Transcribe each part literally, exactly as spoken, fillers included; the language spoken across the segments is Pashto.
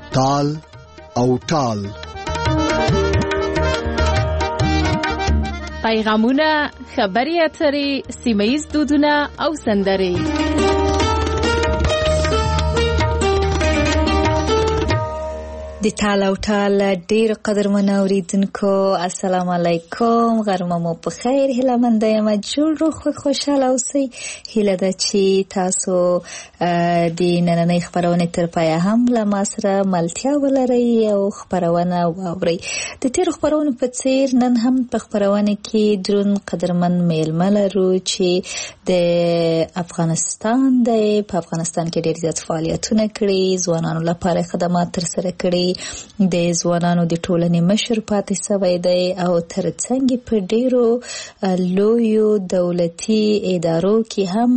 تال او ټال. پیغامونه، خبري اترې، سیمه‌ییز دودونه او سندرې. د تال او ټال ډیر قدرمن اوریدونکو، السلام علیکم، غرمه مو په خیر، هیله مند یم جوړ روغ خوشاله اوسئ. هیله ده چې تاسو د نننۍ خبرونه تر پایه هم له ما سره ملتیا ولرئ او خبرونه واورئ. د تیر خبرونو په څیر نن هم په خبرونه کې درون قدرمن میلمه لرو چې د افغانستان د په افغانستان کې ډیر زیات فعالیتونه کړي، ځوانانو لپاره خدمات تر سره کړي، د ځوانانو د ټولنې مشر پاتې شوی دی او ترڅنګ په ډیرو لویو دولتي ادارو کې هم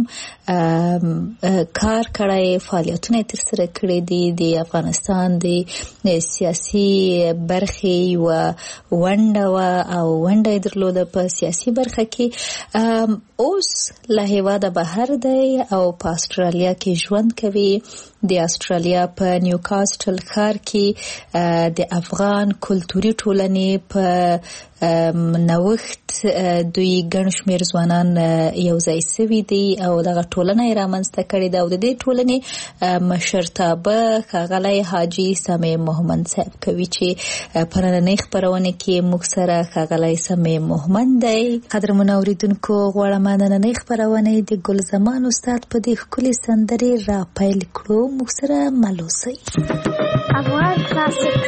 کار کړی، فعالیتونه تر سره کړي دي. د افغانستان د سیاسي برخې و ونډه و او ونډه درلوده په سیاسي برخه کې. اوس له هیواده بهر دی او په استرالیا کې ژوند کوي. د استرالیا په نیوکاسټل ښار کې د افغان کلتوري ټولنې په نوښت دوی ګڼ شمېر ځوانان یو ځای سوي دي او دغه ټولنه یې رامنځته کړې ده او د دې ټولنې مشرتابه ښاغلی حاجي سمیع محمد صاحب کوي چې په نننۍ خپرونه کې موږ سره ښاغلی سمیع محمد دی. قدرمنو اورېدونکو، غواړم نننۍ خپرونه د ګل زمان استاد په دې ښکلې سندرې را پیل کړو. موږ سره مل اوسئ. افغان کلاسیکس.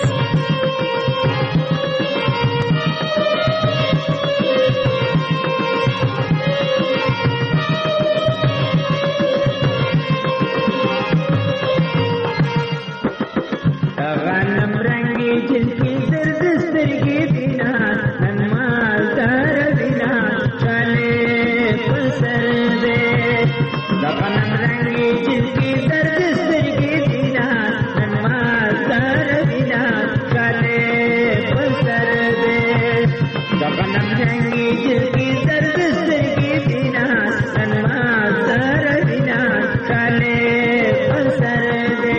غنم رنگی جنکی زرد سترگی دینا نمازدار دینا چالے پسر دے. غنم رنگی جنکی زرد سترگی دینا نمازدار دینا چالے پسر دے. غنم رنگی جنکی زرد سترگی دینا نمازدار دینا چالے پسر دے.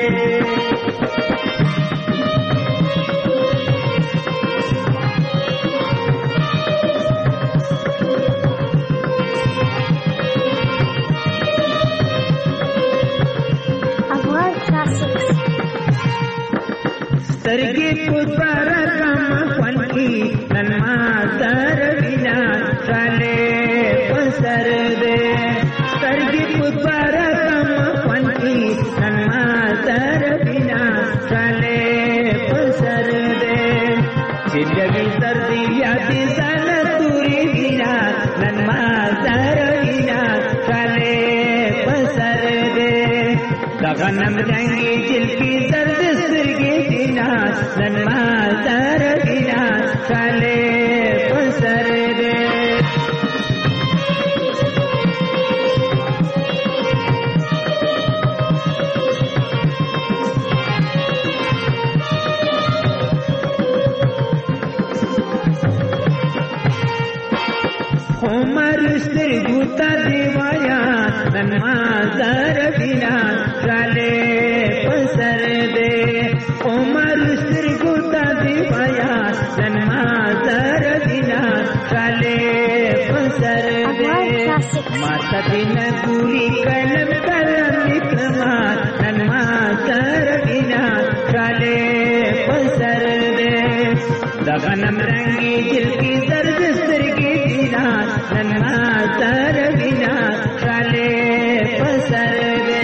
سترگی پتر کم خونکی نمازدار بینا چالے پسر دے. سترگی پتر کم خونکی نمازدار بینا چالے پسر دے. زندگی سردی یادی سال توری بینا نمازدار بینا چالے پسر دے. غنم رنگی جلکی زرد سترگی دینا نمازدار دینا چالے پسر دے. عمر سترگو تا دیوایا نمازدار دینا چالے پسر دے. عمر سترگو تا دیوایا نمازدار دینا چالے پسر دے. ماتا دینا گوری کلم کلم اکرما نمازدار دینا چالے پسر دے. غنم رنگی جلکی زرد سترگی دینا نمازدار دینا چالے پسر دے.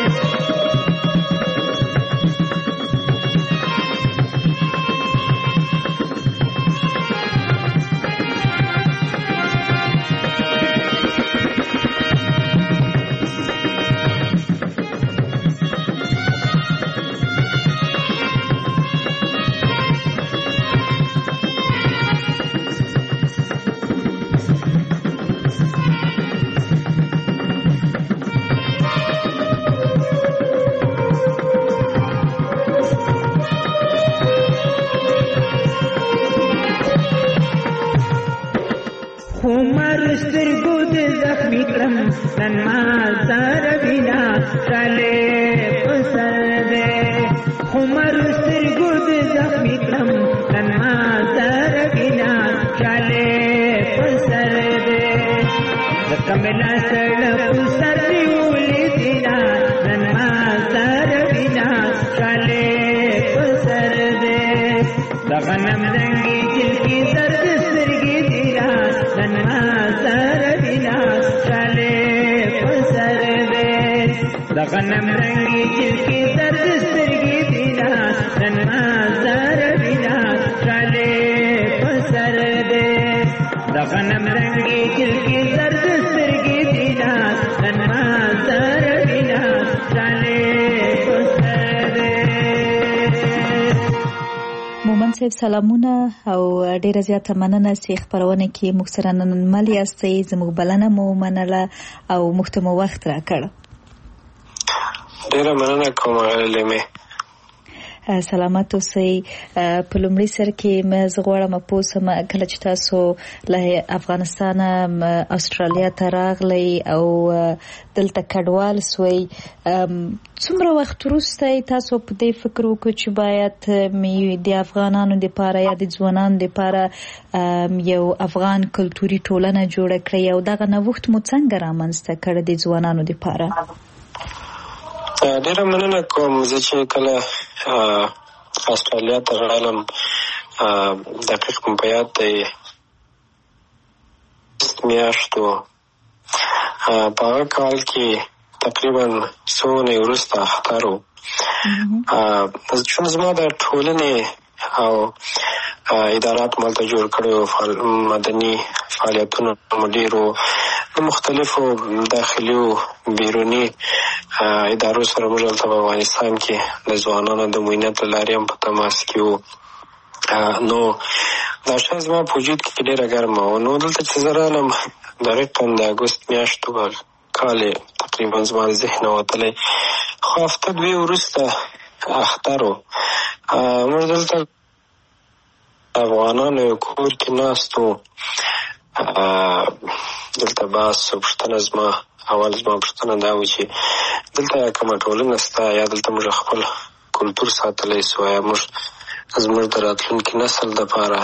سترګو دې زخمي کړم نن ما زار بنا چلے پسر دے عمر سترګو کملا سړک سر نیولې دینا نن ما سر بنا چاله په سر دې د غنم رنگي جلکی درد سترګې دینا نن ما سر بنا چاله په سر دې د غنم رنگي جلکی درد سترګې دینا نن ما سر بنا چاله په سر دې د غنم رنگي جلکی درد سترګې دینا نن ما سر بنا چاله په سر دې. مومن صاحب سلامونه او ډیره زیاته مننه چې خبرونه کې موږ سره نن مل یاستئ. زموږ بلنه مو منله او موږ ته مو وخت راکړ. ډیره مننه کوم لیمه. سلامت اوسئ. په لومړي سر کې مې زه غواړم پوسم کله چې تاسو له افغانستان استرالیا ته راغلی او دلته کډوال سوی، څومره وخت وروسته تاسو په دې فکر وکړ چې باید د افغانانو لپاره یا د ځوانانو لپاره یو افغان کلتوري ټولنه جوړه کړئ او دغه نوښت مو څنګه رامنځته کړ د ځوانانو لپاره؟ ډیره مننه کوم. زه چې کله استرالیا ته راغلم دقیق مو په یاد دی میاشتو په هغه کال کې تقریبا څو اونۍ وروسته اختر و. چون زما د ټولنې او ادارات مالته جوړ کړي مدني فعالیتونه مو ډېر وو، مختلفو داخلي او بیروني ادارو سره موږ هلته په افغانستان کې د ځوانانو د معاینت له لارې هم په تماس کې وو. نو دا شی زما په وجود کې ډېره ګرمه وه. نو دلته چې زه رالم دقیقا د اګست میاشتو کال تقریبا زما د ذهنه وتلی، خو هفته دوې وروسته اختر و. موږ دلته افغانانو یو کور کې ناست وو. دلته بحث او پوښتنه زما اول زما پوښتنه دا و چې دلته کومه ټولنه شته، یا دلته موږ خپل کلتور ساتلی سو، یا موږ زموږ د راتلونکي نسل دپاره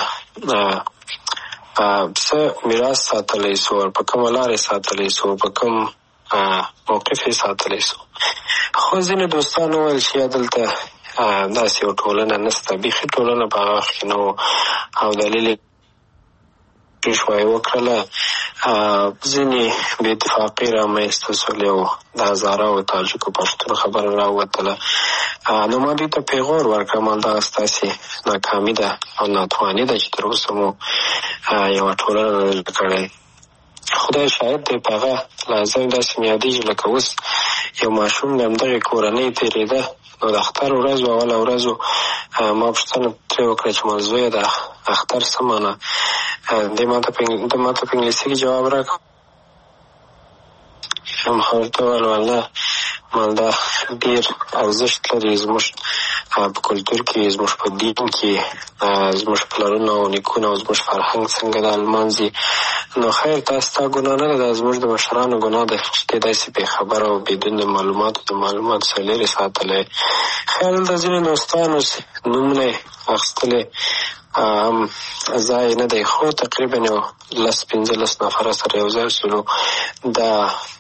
څه میراث ساتلی سو، په کومه لارې ساتلی سو، په کوم موقف یې ساتلی سو. خو ځینې دوستان وویل چې یا دلته داسې یو ټولنه نشته، بیخي ټولنه په هغه وخت کې نه و، او دلیل یې شوی وکړله. ځینې بې اتفاقي رامنځته سولې او د هزاره او تاجکو پښتون خبره راووتله. نو ما دوی ته پیغور ورکړم همدغه ستاسې ناکامي ده او ناتواني ده چې تر اوسه مو یوه ټولنه نه کړې. خدای شاهد دی، په هغه لحظه مې داسې مې یادېږي لکه اوس یو ماشوم د همدغې کورنۍ تېرېده. نو د اختر ورځ و، اوله ورځ و، ما پوښتنه ترې وکړه چې موضوع د اختر څه معنی؟ دی ما ته په انګلیسي کې جواب راکړ. ما ورته وویل والله مالدا ډېر ارزښت لري زموږ په کلتور کې، زموږ په دین کې، زموږ پلرونه او نیکونه او زموږ فرهنګ څنګه دا لمانځي. نو خیر دا ستا ګناه نه ده، دا زموږ د مشرانو ګناه ده چې دی داسې بې خبره او بدون د معلوماتو د معلوماتو څخه لرې ساتلی. خیر دلته ځینې دوستانو نومونه یې اخیستلی هم ځای نه دی، خو تقریبا یو لس پنځلس نفره سره یو ځای شولو. دا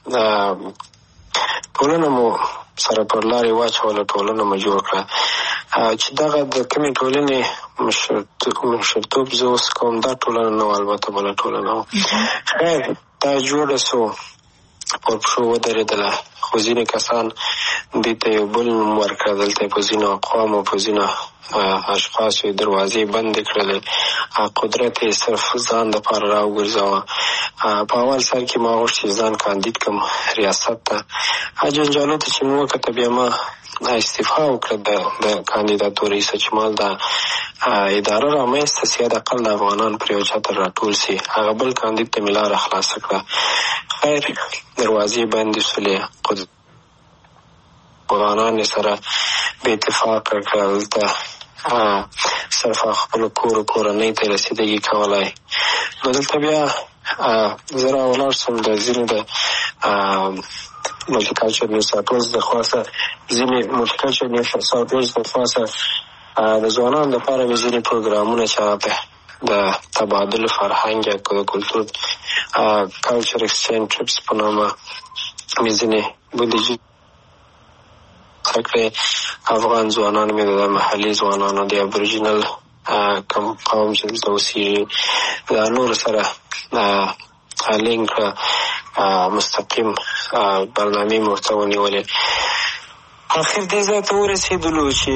ټولنه مو سره پر لارې واچوله، ټولنه مو جوړ کړه. چې دغه د کومې ټولنې مشرتوب زه اوس کوم، دا ټولنه نه وه، البته بله ټولنه وه. خیر دا جوړه سو، پر پښو ودرېدله. خو ځینې کسان دې ته یو بل نوم ورکړه. دلته په ځینو اقوامو په ځینو اشخاصو یې دروازې بندې کړلې، قدرت یې صرف ځان دپاره راوګرځوه. په اول سر کې ما غوښت چې ځان کاندید کړم ریاست ته. جنجالو ته چې مې وکته بیا ما استعفا وکړه د کاندیداتورې څخه چې مال دا اداره رامنځته سي، حداقل د افغانان پر یو چتر راټول سي. هغه بل کاندید ته مې لاره خلاصه کړه. خیر دروازې بندې شولې، افغانان یې سره بې اتفاقه کړه. دلته صرف خپلو کور کورنۍ ته رسېدګي کولی. نو دلته بیا زه راولاړ شوم د ځینو د ملټیکلچر نیو ساوث ویلز د خواسه ځینې ملټیکلچر نیو ساوث ویلز د خواسه د ځوانانو دپاره مې ځینې پروګرامونه چې هغه په د تبادل فرهنګ یا د کلتور کلچر اکسچینج ټریپس په نامه مې ځینې بودیجې کړې. افغان ځوانان مې د محلي ځوانانو د ابوریجنل کوم قوم چې دلته اوسېږي د نورو سره لینک مستقیم برنامې مې ورته ونیولې. اخر دې ځای ته ورسېدلو چې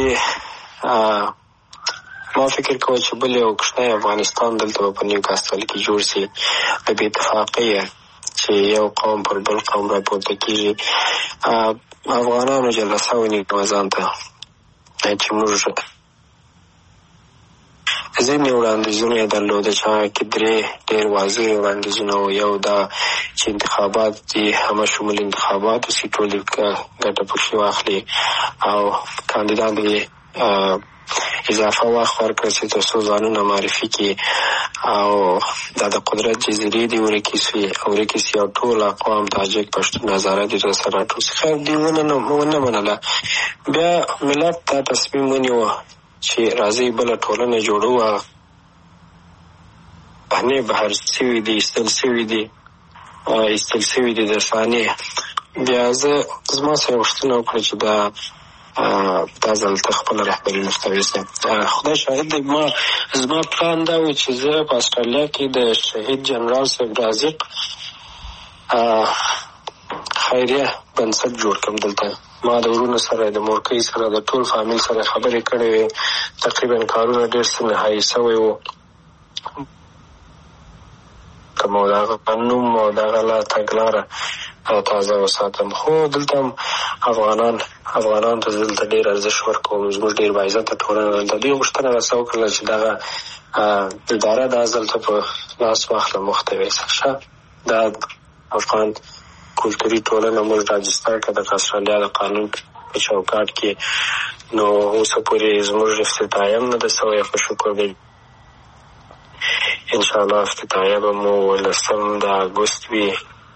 ما فکر کوه چې بل یو کوچنی افغانستان دلته به په نیوکاسټل کې جوړ شي د بې اتفاقۍ چې یو قوم پر بل قوم راپورته کېږي. افغانانو جلسه ونیوه ځان ته چې موږ ځینې وړاندیزونه یې درلوده چې هغه کې درې ډېر واضح وړاندیزونه وو. یو دا چې انتخابات دي همه شمول انتخابات وسي، ټول ګټه پکښې واخلي او کاندیدان دې اضافه وخت ورکړه چې تر څو ځانونه معرفي کړي او دا د قدرت جزیرې دې ورکې سوي ورکې سي او ټول اقوام تاجک پښتون هزاره دې راسره راټول سي. خیر دې ونه منله. بیا ملت دا تصمیم ونیوه چې راځي بله ټولنه جوړو. بهنې بهر سوي دي، ایستل سوي دي ایستل سوي دي د صحنې. بیا زه زما سره غوښتنه وکړه چې دا دا ځل ته خپله رهبري مخته یوسم. خدای شاهد دی، ما زما پلان دا و چې زه په استرالیا کې د شهید جنرال صاحب رازق خیریه بنسټ جوړ کړم. دلته ما د ورونو سره د مورکۍ سره د ټول فامیل سره خبرې کړې وې. تقریبا کارونه ډېر څه نهایي سوی وو که مو د هغه نوم او د هغه لا تګلاره تازه وساتم. خو دلته هم افغانان افغانانو ته دلته ډېر ارزښت ورکوم. زموږ ډېر باعزته ټولنه دلته. دوی غوښتنه راسه وکړله چې دغه اداره دا ځل ته په لاس واخله مخته ویسه شه. دا افغان کلتوري ټولنه موږ راجستر کړه د استرالیا د قانون په چوکاټ کې. نو اوسه پورې زموږ افتتاحیه هم نه ده سوی، خو شکر دی انشاءالله افتتاحیه به مو ولسم د اګوست وي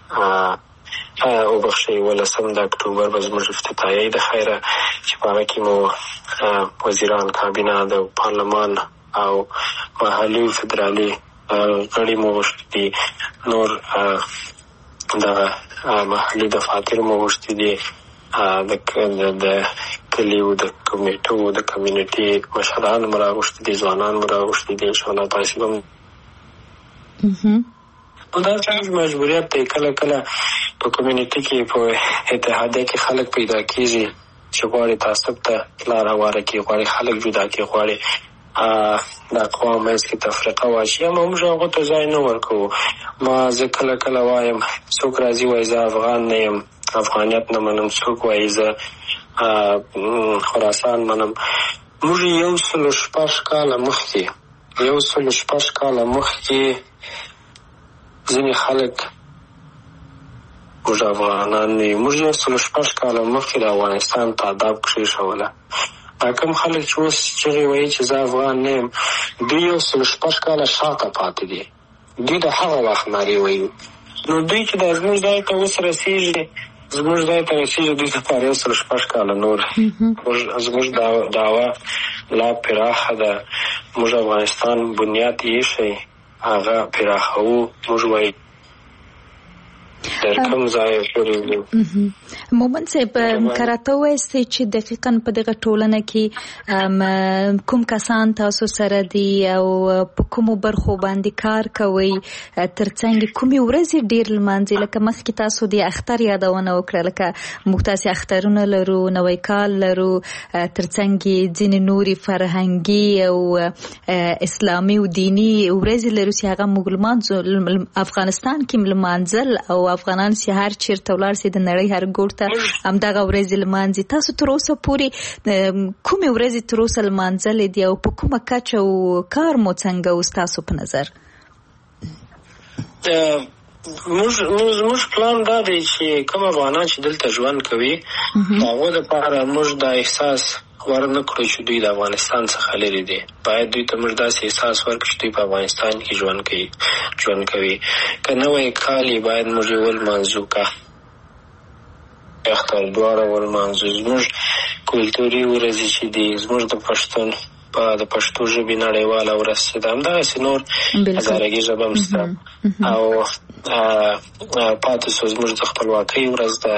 وبخښئ ولسم د اکتوبر به زموږ افتتاحیه د خیره چې په هغه کې مو وزیران کابینه د پارلمان او محلي فدرالي غړي مو غوښتي دي، نور دغه محلي دفاتر مو غوښتي دي، د کلیو د کمیټو د کمیونټي مشران مو راغوښتي دي، ځوانان مو راغوښتي دي. انشاءالله تاسې به نو دا څنګه مجبوریت دی. کله کله په کمیونټي کې په اتحادیه کې خلک پیدا کېږي چې غواړي تعصب ته لار هواره کړي، غواړي خلک جدا کړي، غواړي د اقوام منځ کې تفرقه واچي. اما موږ هغو ته ځای نه ورکوو. ما زه کله کله وایم څوک راځي وایي زه افغان نه یم، افغانیت نه منم. څوک وایي زه خراسان منم. موږ یو سلو شپږ کاله مخکې یو سلو شپږ کاله مخکې ځینې خلک موږ افغانان نه یو. موږ یو سلو شپږ کاله مخکې د افغانستان تعداد کېښوله. دا کوم خلک چې اوس چغې وایي چې زه افغان نه یم، دوی یو سلو شپږ کاله شاته پاتې دي. دوی د هغه وخت نارې وایي. نو دوی چې دا زموږ ځای ته اوس رسېږي زموږ ځای ته رسېږي دوی دپاره یو سلو شپږ کاله نور. زموږ دعوه لا پراخه ده. موږ افغانستان بنیاد ایښی، هغه پراخوو. موږ وایي در کوم ځای پورې وي. مومن صاحب کراته وایستئ چې دقیقاً په دغه ټولنه کې کوم کسان تاسو سره دي او په کومو برخو باندې کار کوئ، ترڅنګ کومې ورځې ډېر لمانځئ؟ لکه مخکې تاسو د اختر یادونه وکړه، لکه موږ تاسې اخترونه لرو، نوی کال لرو، ترڅنګ ځینې نورې فرهنګي او اسلامي او دیني ورځې لرو چې هغه موږ لمانځو. افغانستان کې لمانځل او افغانان چې هر چیرته ولاړ سي د نړۍ هر ګوټ ته همدغه ورځې لمانځي. تاسو تر اوسه پورې کومې ورځې تر اوسه لمانځلې دي او په کومه کچه او کار مو څنګه و ستاسو په نظر؟ زموږ پلان دا دی چې کوم افغانان چې دلته ژوند کوي هغو دپاره موږ دا احساس ور نه کړو چې دوی د افغانستان څخه لرې دي. باید دوی ته موږ داسې احساس ورکړو چې دوی په افغانستان کې ژوند کوي ژوند کوي که نوی کال یې باید موږ یې ولمانځو، که اختر دواړه ولمانځو. زموږ کلتوري ورځې چې دي، زموږ د پښتون په د پښتو ژبې نړیواله ورځ چې ده همدغسې نور هزارګي ژبه هم شته او پاتې شو زموږ د خپلواکۍ ورځ ده.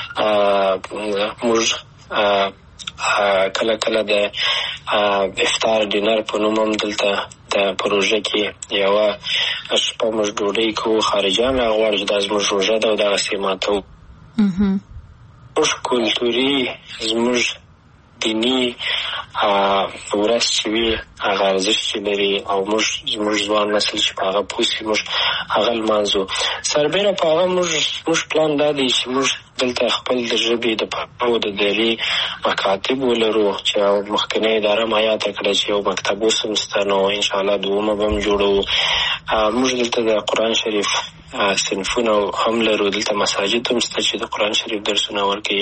موږ کله کله د افطار ډینر په نوم هم دلته د پروژه کې یوه شپه موږ ډوډۍ کوو، خارجیان راغواړي چې دا زموږ روژه ده او دغسې ماتوو. زموږ کلتوري زموږ دیني ورځ چې وي هغه ارزښت چې لري او موږ زموږ ځوان نسل چې په هغه پوه شي موږ هغه لمانځو. سربیره په هغه موږ موږ پلان دا دی چې موږ دلته خپل د ژبې د پښتو د دري مکاتب ولرو چې مخکنۍ اداره مایاته کړه چې یو مکتب اوس هم شته، نو انشاءالله دومه به هم جوړوو. موږ دلته د قرآن شریف صنفونه هم لرو، دلته مساجد هم شته چې د قرآن شریف درسونه ورکوي.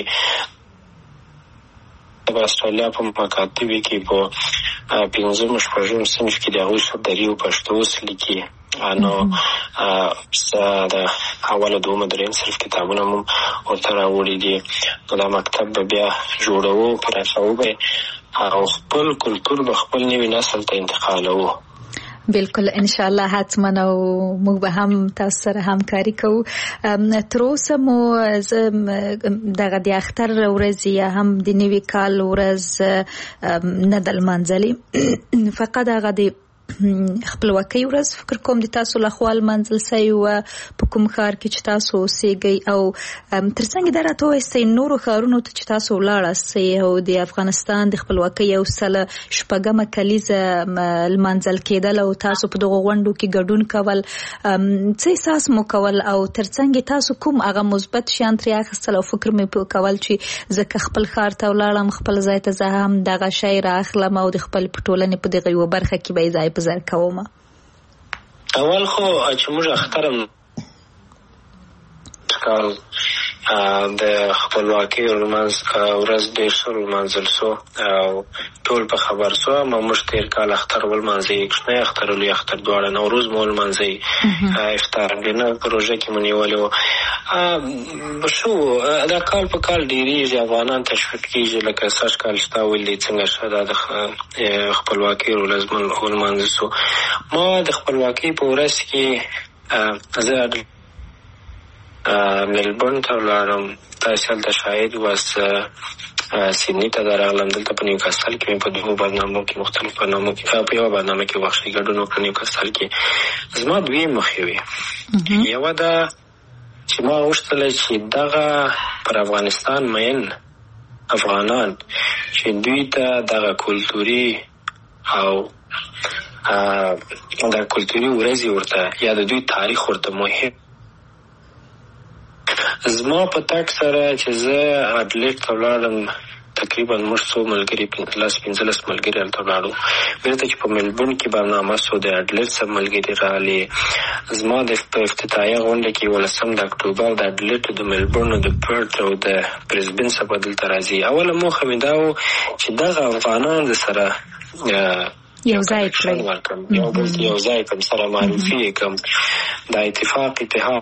د استرالیا په مکاتبې کې په پنځم شپږم صنف کې د هغوی څخه دري او پښتو اوس لیکي. نو د اوله دومه درېیم صنف کتابونه هم ورته راوړي دي. نو دا مکتب به بیا جوړوو، پراخوو به او خپل کلتور به خپل نوي نسل ته انتقالوو. بالکل ان شاء الله حتما او موږ به هم تاسو سره همکاري کوو. تر اوسه مو دغه د اختر ورځ یا هم د نوي کال ورځ نه د لمانځلې، فقط هغه د خپلواکۍ ورځ فکر کوم د تاسو لخوا لمانځل سوی و په کوم ښار کې چې تاسو اوسېږئ، او ترڅنګ دا راته ووایئ نورو ښارونو ته چې تاسو ولاړاست او د افغانستان د خپلواکۍ یو سل شپږمه کلیزه لمانځل کېدل او تاسو په دغو غونډو کې ګډون کول، څه احساس مو کول او ترڅنګ تاسو کوم هغه مثبت شیان ترې اخیستل او فکر مې کول چې زه که خپل ښار ته ولاړم خپل ځای ته زه هم دغه شی رااخلم او د خپل په ټولنې په دغه یوه برخه کې به یې ځای په ځای کوم؟ اول خو چې موږ اخترم کال د خپلواکۍ ورځ ډېر ښه ولمانځل سو او ټول په خبر سو. ما موږ تېر کال اختر ولمانځئ، کوچنی اختر او لوی اختر دواړه، نوروز مو ولمانځئ، افطار ډینر پروژه کې مو نیولې وه. شو دا کال په کال ډېرېږي، افغانان تشویق کېږي لکه سږ کال چې تا ویل دی څنګه ښه دا د خپلواکۍ ورځ ولمانځل سو. ما د خپلواکۍ په ورځ کې زه ملبورن ته ولاړم، داسې هلته شاهد واس سیدني ته درغلم. دلته په نیوکاسل کې مې په دوو برنامو کې مختلف برنامو کې په یوه برنامه کې وخښي ګډون وکړه نیوکاسل کې. زما دوې موخې وې. یوه دا چې ما غوښتله چې دغه پر افغانستان مین افغانان چې دوی ته دغه کلتوري او دغه کلتوري ورځې ورته یا د دوی تاریخ ورته مهم. زما په تګ سره چې زه اډلیډ ته ولاړم، تقریبا موږ څو ملګري پنځلس پنځلس ملګري هلته ولاړو. بیرته چې په ملبورن کې برنامه سو د اډلیډ څخه ملګري راغلي. زما د په افتتاحیه غونډه کې یولسم د اکتوبر د اډلیډ د ملبورن د پرت او د برزبن څخه به دلته راځي. اوله موخه مې دا و چې دغه افغانان د سره یو ځای کړئ، یو بل یو ځای کړم، سره معرفي یې کړم، د اتفاق اتحاد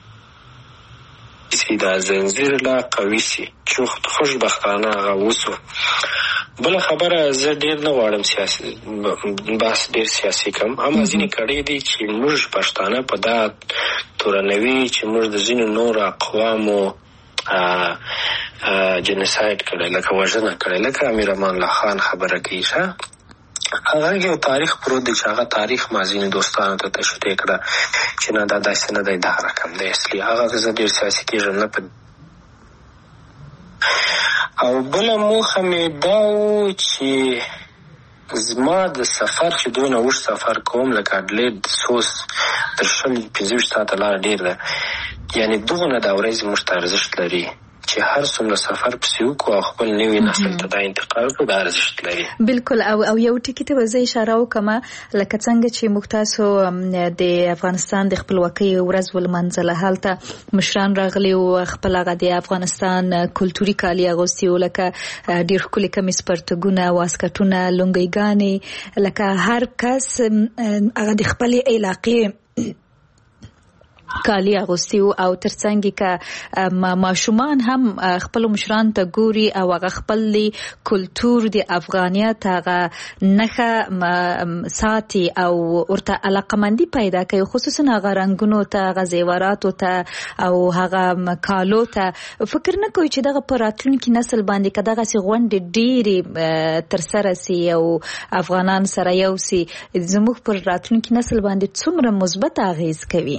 سی دا زنځیر لا قوي سي چې خوشبختانه هغه وسو. بله خبره زه ډېر نه غواړم سیاسي بحث ډېر سیاسي کم، اما ځینې کړی دي چې موږ پښتانه په دا تورنوي چې موږ د ځینو نورو اقوامو جنساید کړی، لکه وژنه کړی، لکه امیر امان الله خان خبره کوي ښه هغه یو تاریخ پروت دی چې هغه تاریخ ما ځینې دوستانو ته تشریح کړه چې نه دا داسې نه دی، دا رقم دی اصلي. هغه زه ډېر سیاسي کېږم نه په. او بله موخه مې دا و چې زما د سفر چې دونه اوږد سفر کوم لکه اډلیډ سوس تر شل پنځه ویشت ساعته لاره ډېر ده، یعنې دغونه دا ورځې موږ ته ارزښت لري چې هر څومره سفر پسې وکړو او خپل نوي نسل ته دا انتقال کړو، دا ارزښت لري. بالکل. او او یو ټکي ته به زه اشاره وکړم، لکه څنګه چې موږ تاسو د افغانستان د خپلواکۍ ورځ ولمانځله، هلته مشران راغلي او خپل هغه د افغانستان کلتوري کالي اغوستي وو، لکه ډېر ښکلي کمیس پرتګونه، واسکټونه، لونګۍ، لکه هر کس هغه د خپلې علاقې کالي اغوستي او ترڅنګ کې ماشومان هم خپل مشران ته ګوري او هغه خپل کلتور د افغانیت هغه نخه ساتي او ورته علاقمندي پیدا کوي، خصوصا هغه رنگونو ته، هغه زیوراتو ته او هغه کالو ته. فکر نه کوي چې دغه پر راتلونکي نسل باندې که دغه سي غونډې ډېرې تر سره سي او افغانان سره یو سي، زموږ پر راتلونکي نسل باندې څومره مثبت اغیز کوي؟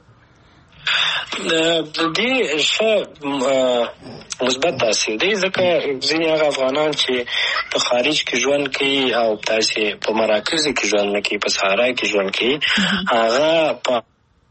د دې ښه مثبت تاثیر دی، ځکه ځینې هغه افغانان چې په خارج کې ژوند کوي او تاسې په مراکزو کې ژوند نه کوي، په صحرا کې ژوند کوي، هغه په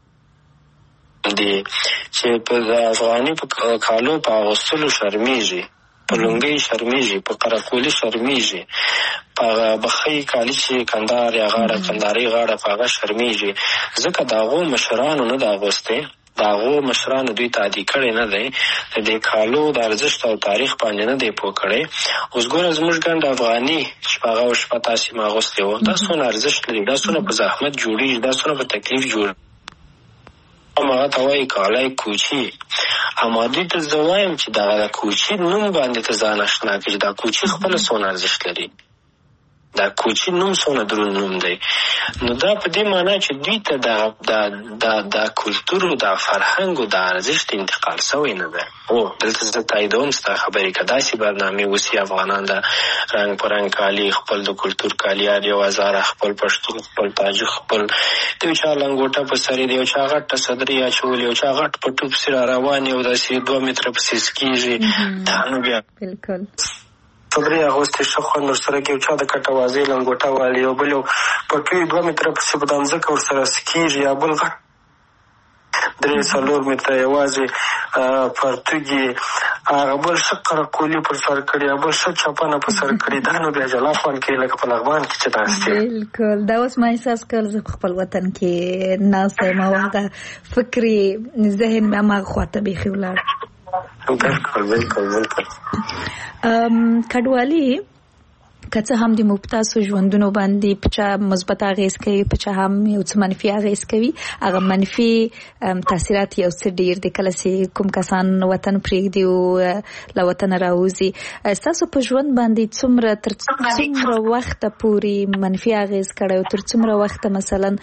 دي چې په افغاني په کالو په اغوستلو شرمېږي، په لونګۍ شرمېږي، په قرقولي شرمېږي، په بخۍ کالي چې کندار یا غاړه کنداري غاړه په هغه شرمېږي، ځکه د هغو مشرانو نه د اغوستی، د هغو مشرانو دوی ته عادي کړی نه دی، د دې کالو د ارزښت او تاریخ باندې نه دی پوه کړی. اوس ګوره زموږ ګنډ افغاني چې په هغه شپه تاسې ما اغوستی وو، دا څونه ارزښت لري، دا څونه په زحمت جوړېږي، دا څونه په تکلیف جوړ هغه ته وایي کالی کوچي. اما دوی ته زه وایم چې دغه د کوچي نوم باندې ته ځان اشنا کړي، دا کوچي خپله څونه ارزښت لري، دا کوچي نوم څونه دروند نوم دی. نو دا په دې معنا چې دوی ته د د کلتور او د فرهنګ او د ارزښت انتقال سوی نه دی. او دلته زه تاییدوم ستا خبرې که داسې برنامې وسي، افغانان د رنګ په رنګ کالي، خپل د کلتور کالي، یو هزاره خپل پښتون، خپل تاجک، خپل د یو چا لنګوټه په سر د یو چا غټه صدرۍ اچولې، یو چا غټ په ټوپ پسې را روان یو داسې دوه متره پسې سکېږي، دا نو بیا بالکل صدرۍ اغوستې ښه خوند ورسره کوي، یو چا د کټه وازۍ لنګوټه والي، یو بل یو پټوي دوه متره پسې په د مځکه ورسره سکېږي، یا بل غټ درې څلور متره یوازې پرتوګي، هغه بل ښه قرقولي پر سر کړي، یا بل ښه چپنه په سر کړي، دا نو بیا جلا خوند کوي لکه په لغمان کې چې ناست یم. بالکل دا اوس ما احساس کړل زه په خپل وطن کې ناسته یم او هغه فکري ذهن مې هماغه خواته بیخي ولاړ. بالکل بالکل بالکل کډوالي که څه هم د مبتاسو ژوندونو باندې په چا مثبت اغیز کوي، په چا هم یو څه منفي اغیز کوي، هغه منفي تاثیرات یو څه ډیر دي. کله چې کوم کسان وطن پرېږدي او له وطنه راوځي، ستاسو په ژوند باندې څومره تر څومره وخته پورې منفي اغیز کړی او تر څومره وخته مثلا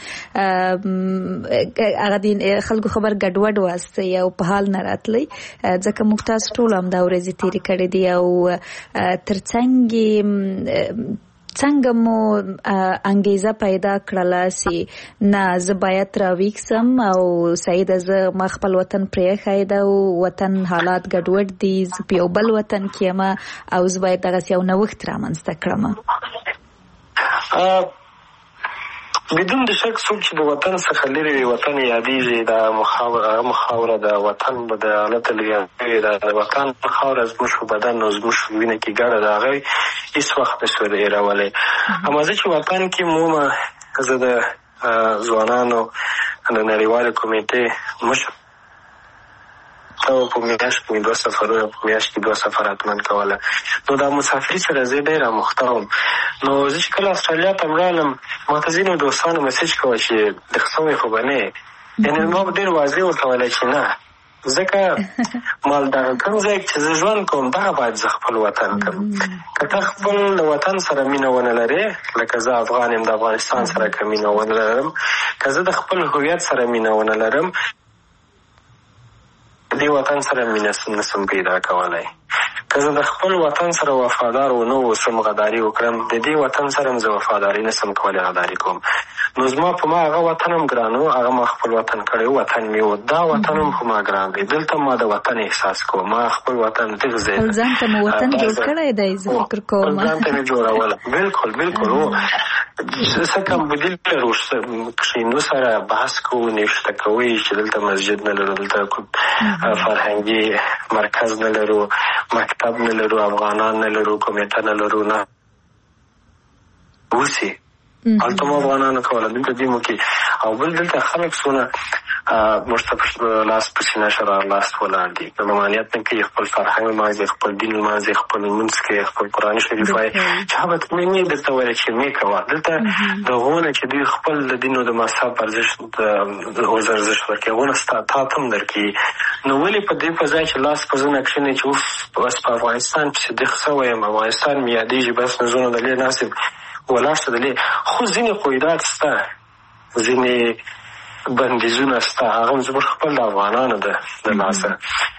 هغه د خلکو خبر ګډوډ واسطه او په حال نه راتلی، ځکه موږ تاسو ټول همدا ورځې تېرې کړې دي او تر څنګه څنګه مو انګیزه پیدا کړله چې نه زه باید راویښسم او سعیده زه ما خپل وطن پرېښی ده او وطن حالات ګډوډ دي، زه په یو بل وطن کې یم او زه باید دغسې یو نوښت رامنځته کړم؟ بدون د شک څوک چې د وطن څخه لرې وي وطن یادېږي، دا مخاوره د وطن به د حالت لرې د وطن خاوره زموږ په بدن او زموږ په وینه کې ګډه ده، هغه هېڅ وخت نشو هېرولی. اما زه چې وطن کې مومه، زه د ځوانانو د نړیوالې کمیټې مشر او په میاشت کې دوه سفرونه په میاشت کې دوه سفر حتمن کوله. نو دا مسافري سره زه ډېره مخته وم. نو زه چې کله استرالیا ته ولاړم، ما ته ځینو دوستانو میسج کوه چې دغه سوی خو به نه یې، یعنې ما به ډېر واضح ورته ویلی چې نه، ځکه ما دغه کوم ځای چې زه ژوند کوم دغه باید زه خپل وطن کړم. که ته خپل د وطن سره مینه ونه لرې، لکه زه افغان یم، د افغانستان سره که مینه ونه لرم، که زه د خپل هویت سره مینه ونه لرم، د دې وطن سره مینه نسم پیدا کولی. که زه د خپل وطن سره وفادار ونه اوسم، غداري وکړم، د دې وطن سره هم زه وفاداري نسم کولی، غداري کوم. نو زما په ما هغه وطن هم ګران و، هغه ما خپل وطن کړی و، وطن مې و، دا وطن هم په ما ګران دی. دلته ما د وطن احساس کوم، ما خپل وطن دغه ځای خپل ځان ته مو وطن جوړ کړی دی، زه فکر کوم خپل ځان ته مې جوړوله. بالکل بالکل و څه کم بدیل لرو، کښېنو سره بحث کوو، نوشته کوئ چې دلته مسجد نه لرو، دلته فرهنګي مرکز نه لرو، مکتب نه لرو، افغانان نه لرو، کمیټه نه لرو، نه اوسي هلته مو افغانانو کوله، دلته دې مو کې او بل دلته خلک څونه مرتبط لاس په سینه شرار لاس ولاړ دي نو ممانعت نه کوي خپل فرهنګ لمانځي خپل دین لمانځي خپل لمونځ کوي خپل قرآن شریف وایي چا به مې درته ویل چې مې کوه دلته دغونه چې دوی خپل د دین او د مذهب ارزښت اوز ارزښت ورکوي هغونه ستا تا ته هم درکوي نو ولې په دې په ځای چې لاس په زنه کښېني چې اوف بس په افغانستان پسې دېخ سوی یم افغانستان مې یادېږي بس نظرونه د لې ناسې ولاړ شه د لې خو ځینې قیودات شته ځینې بندیزونه شته هغه زموږ خپل د افغانانو ده د لاسه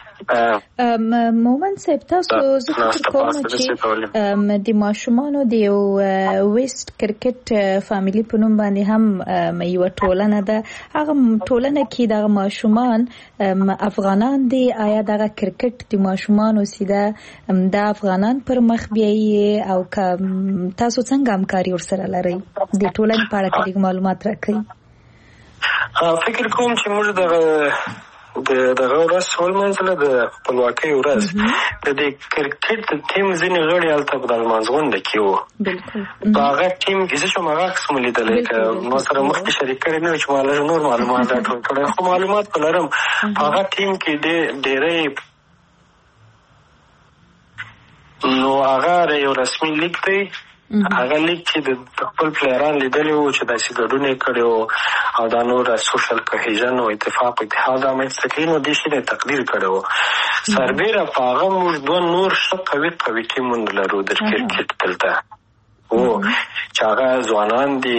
مومن صاحب تاسو زه فکر کوم چې د ماشومانو د یو ویسټ کرکټ فامیلی په نوم باندې هم یوه ټولنه ده هغه ټولنه کې دغه ماشومان افغانان دي آیا دغه کرکټ د ماشومانو سیده د افغانان پر مخ بیایي او که تاسو څنګه همکاري ورسره لرئ د ټولنې په اړه که لږ معلومات راکړئ فکر کوم چې موږ دغه د دغه ورځ ولمانځله د خپلواکۍ ورځ د دې کرکټ د ټیم ځینې غړي هلته په دغه لمانځغونډه کې وو په هغه ټیم کې زه شم هغه عکس مو لیدلی که ما سره مخکې شریک کړی نه و چې ما لږ نور معلومات راټول کړی خو معلومات په لرم په هغه ټیم کې ډېری نو هغه یو رسمي لیک دی هغه لیک چې د خپل پلیران لیدلی وو چې داسې ګډون یې کړی وو او دا نور سوشل کوهیژن او اتفاق اتحاد رامنځته کړي نو دې شي نه تقدیر کړی وو سربیره په هغه موږ دوه نور ښه قوي قوي ټیمونه لرو د کرکټ دلته وو چې هغه ځوانان دي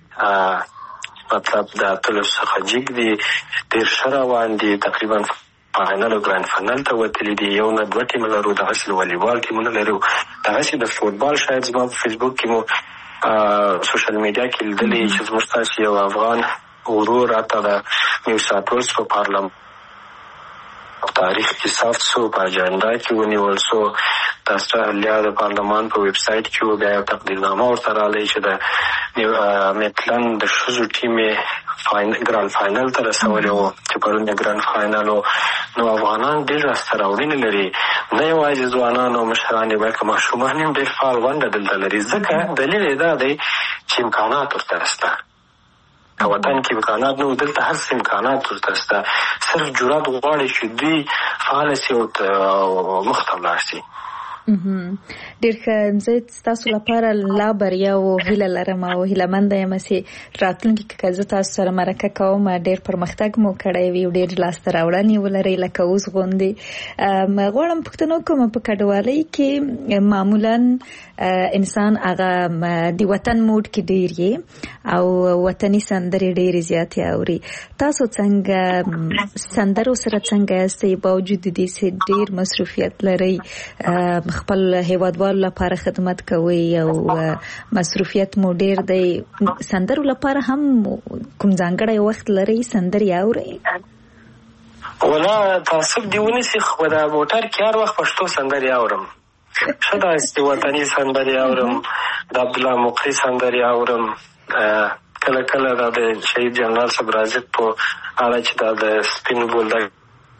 مطلب د اتلو څخه جګ دي ډېر ښه روان دي تقریبا فاینل او ګرانډ فاینل ته وتلي دي یو نه دوه ټیمه لرو دغسې د والیبال ټیمونه لرو دغسې د فوټبال شاید زما په فیسبوک کې مو سوشل میډیا کې لیدلی چې زموږ ستاسې یو افغان ورور حتی د نیو ساوث ویلز په پارلمان تاریخ کې ثبت سو په اجنډا کې ونیول سو د استرالیا د پارلمان په ویب سایټ کې و بیا یو تقدیرنامه ورته راغلی چې د میتلند د ښځو ټیم یې ګرانډ فاینل ته رسولی و چې پرون یې ګرانډ فاینل و نو افغانان ډېر لاسته راوړنې لري نه یوازې ځوانان او مشران یې بلکې ماشومان هم ډېر فعال ونډه دلته لري ځکه دلیل یې دا دی چې امکانات ورته شته که وطن کې امکانات نه و دلته هر څه امکانات ورته شته صرف جرات غواړي چې دوی فعاله شي او مخته ولاړ شي ډېر ښه زه ستاسو لپاره لا بریا او هیله لرم او هیلهمنده یم چې راتلونکي کې که زه تاسو سره مرکه کوم ډېر پرمختګ مو کړی وي او ډېر لاسته راوړنې ولرئ لکه اوس غوندې غواړم پوښتنه وکړم په کډوالۍ کې معمولا انسان هغه د وطن موډ کې ډېر یې او وطني سندرې ډېرې زیاتې اوري تاسو څنګه سندرو سره څنګه یاستئ باوجود د دې چې ډېر مصروفیت لرئ خپل هیوادوالو لپاره خدمت کوي او مصروفیت مو ډېر دی سندرو لپاره هم کوم ځانګړی وخت لرئ سندرې اورئ ولا تعصب دی ونیسي خو د موټر کې هر وخت پښتو سندرې اورم ښه داسې وطني سندرې اورم د عبدالله مقری سندرې اورم کله کله دا د شهید جنرال صاحب رازق په اړه چې دا د سپین بولدک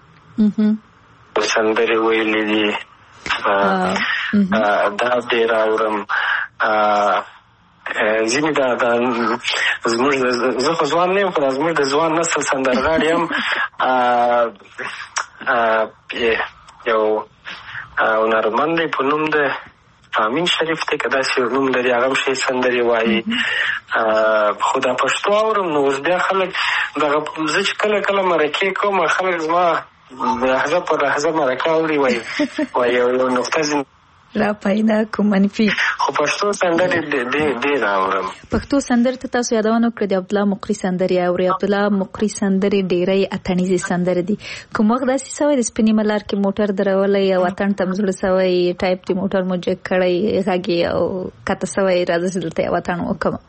سندرې ویلي دي دا ډېر اورم ځینې دا زموږ زه خو ځوان نه یم خو دا زموږ د ځوان نسل سندرغاړي هم یو هنرمند دی په نوم د امین شریف دی که داسې یو نوم لري هغه هم ښې سندرې وایي خو دا پښتو اورم نو اوس بیا خلک دغه زه چې کله کله مرکې کوم خلک زما لحظه په لحظه مرکه اوري وایي وایي یو نقطه ځینې را پیدا کو منفي خو پښتو سندرې ډېر اورم پښتو سندرې ته تاسو یادونه وکړه د عبدالله مقری سندرې اورئ عبدالله مقری سندرې ډېرې اتڼیزې سندرې دي کوم وخت داسې شوی د سپینې ملار کې موټر درولی او وطن ته م زړه شوی ټایپ د موټر مو جګ کړی غږ یې او کته شوی راځه چې دلته یې وطن وکړم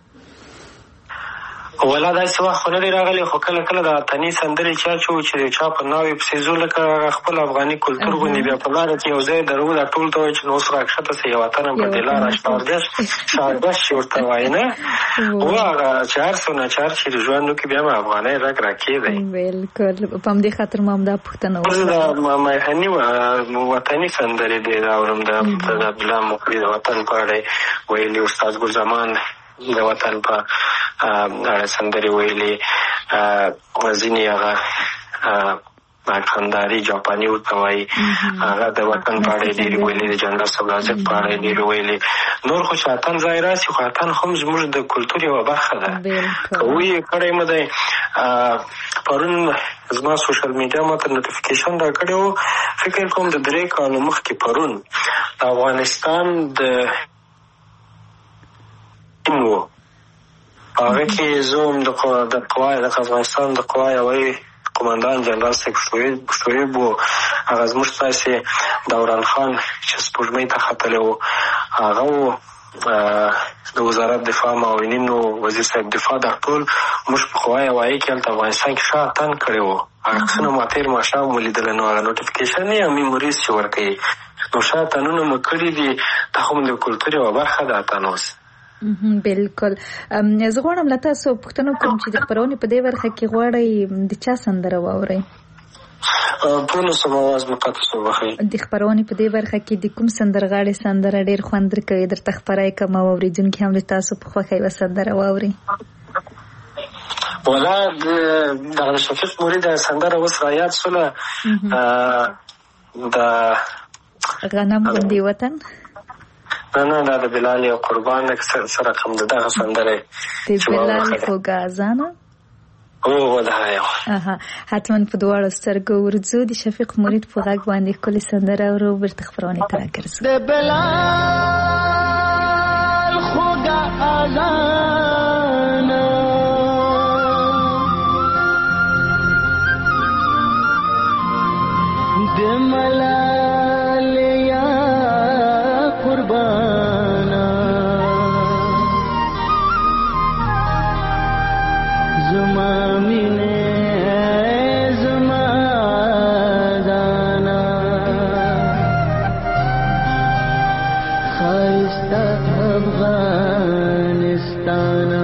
ولا داسې وخت خو نه دی راغلی خو کله کله د وطني سندرې چا چې و چې د چا په ناوې پسې ځو لکه خپل افغاني کلتور غوندې بیا په لاره کې یو ځای درو دا ټول ته وایي چې نو اوس راکښته سه یو وطن هم په دې لاره شاردش شاردش چې ورته وایي نه و هغه چې هر څو ناچار چې ژوند وکړي بیا م افغانۍ رګ راکېدی بلکل په همدې خاطر ما همدا پوښتنه وکړه د میهني وطني سندرې ډېر اورم د عبدالله مقری د وطن په اړه ویلي استاد ګل زمان د وطن په اړه سندرې ویلې، ځینې هغه کندهاري جاپاني ورته وایي، هغه د وطن په اړه ډېرې ویلې، د جنرال صبرازق په اړه ډېرې ویلې. نور خو چې اتن ځای راسي، خو اتن هم زموږ د کلتور یوه برخه ده. که ویې کړی مو دی، پرون زما سوشل میډیا ما ته نوټیفیکیشن را کړی و، فکر کوم د درې کالو مخکې پرون د افغانستان د ټیم و، هغه کې زه هم د قوای د افغانستان د قوای هوایي قماندان جنرال شعیب و، هغه زموږ ستاسې دوران خان چې سپوږمۍ ته ختلی و، هغه و د وزارت دفاع معاونین و وزیر صاحب دفاع، دا ټول موږ په قوای هوایي کې هلته افغانستان کې ښه اتن کړی و. هغه عکسونه ما تېر ماښام ولیدله، نو هغه نوټیفیکیشن یا میموریز چې ورکوي، نو ښه اتنونه مو کړي دي. دا هم د کلتور یوه برخه ده اتن اوس. بالکل. زه غواړم له تاسو پوښتنه وکړم چې د خپرونې په دې برخه کې غواړئ د چا سندره واورئ؟ پوه نه شوم، اواز مې قطع شو، بخښئ. د خپرونې په دې برخه کې د کوم سندرغاړي سندره ډېر خوند درکوي، درته خپره یې کړم او اورېدونکي هم د تاسو په خوښه یوه سندره واوري؟ والا دغه شفیق مرید سندره اوس را یاد شوله، د غنم غوندې وطن. نه نه دا د بلال یو قربان سره کوم د دغه سندره د بلال خوږه اذانه. او دا یو حتما په دواړو سترګو ورځو د شفیق مرید په غږ باندې ښکلې سندره اورو، بیرته خپرونې ته راګرځو. د بلال خوږه اذانه د ملال یا قربانا زما مینه زما دانا خایسته افغانستانا.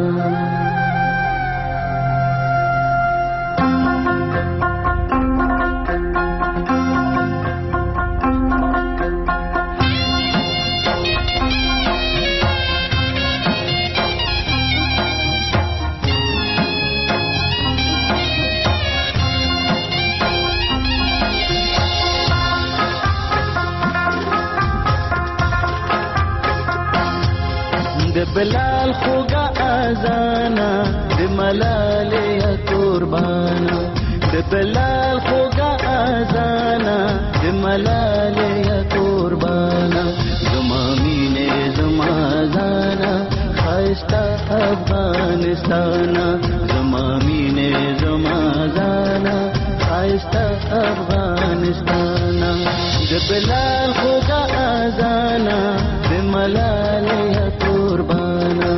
د بلال خوږه اذانه د ملال یا قربانا، د بلال خوږه اذانه د ملال یا قربانا زما مینه زما زانا خایسته افغانستانا زما مینه زما زانا خایسته افغانستانا. د بلال خوږه اذانه د ملال یا قربانا.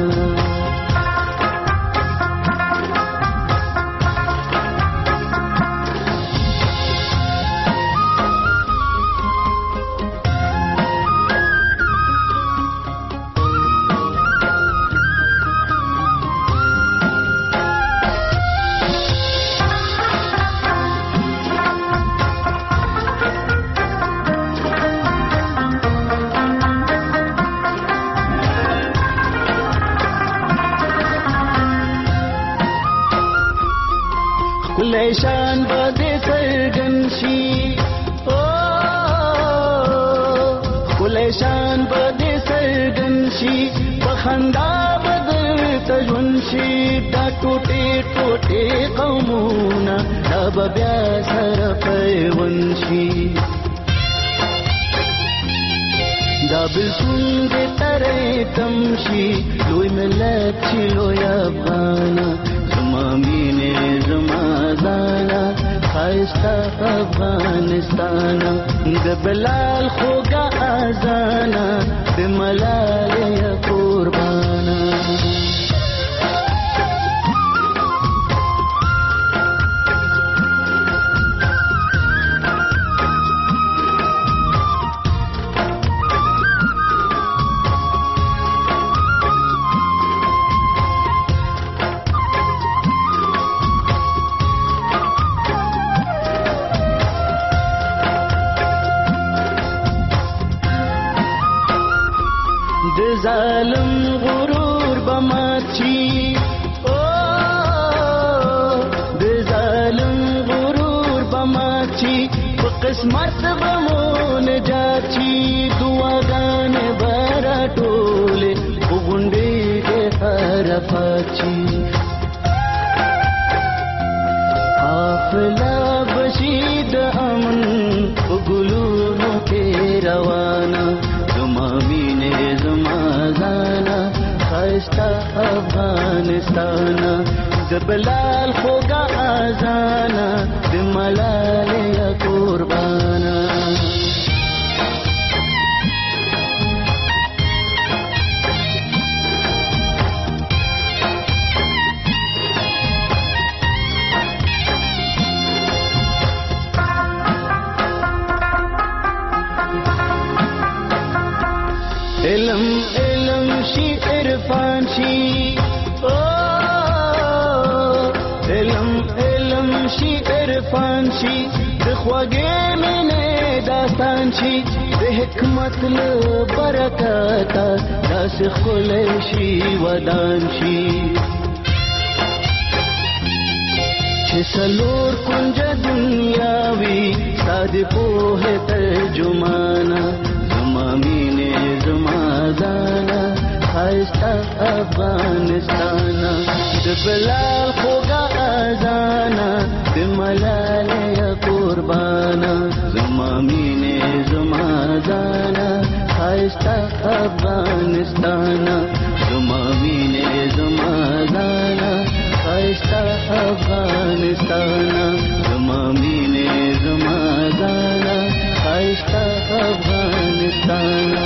شان بده سرګن شي او کله شان بده سرګن شي په خندا بدل تجون شي دا ټوټه ټوټه قومونه دا بیا سره پیون شي دا بلسون دې ترې تمشي لوی ملت چې لوی افغان زما مینه زما زانا خایسته افغانستان د بلال خوږه اذانه د ملال یا قربانا. د د ظالم غرور بماتي او د ظالم غرور بماتي په قسمت بمون جاتي دعاګانې برا ټولې وګونډې دې حرفاتي حافظه بشید امن وګلونو کې روانه زما مینې زما ځانا خسته افغانستان زبلال خوګه اذانا د ملالۍ قربانا علم علم شي عرفان شي او علم علم شي عرفان شي د خوږې مینې داستان شي د حکمت له برکته داسې ښکلی شي ودان شي چې څلور کونجه دنیا وي ستا د پوهې ترجمانه زما مینې زما ځانا ښایسته افغانستانه د بلال خوږه اذانه د ملالۍ قربانه زما مینې زما ځانا ښایسته افغانستانه زما مینې زما ځانا ښایسته افغانستانه زما مینې زما ځانا ښایسته افغانستانه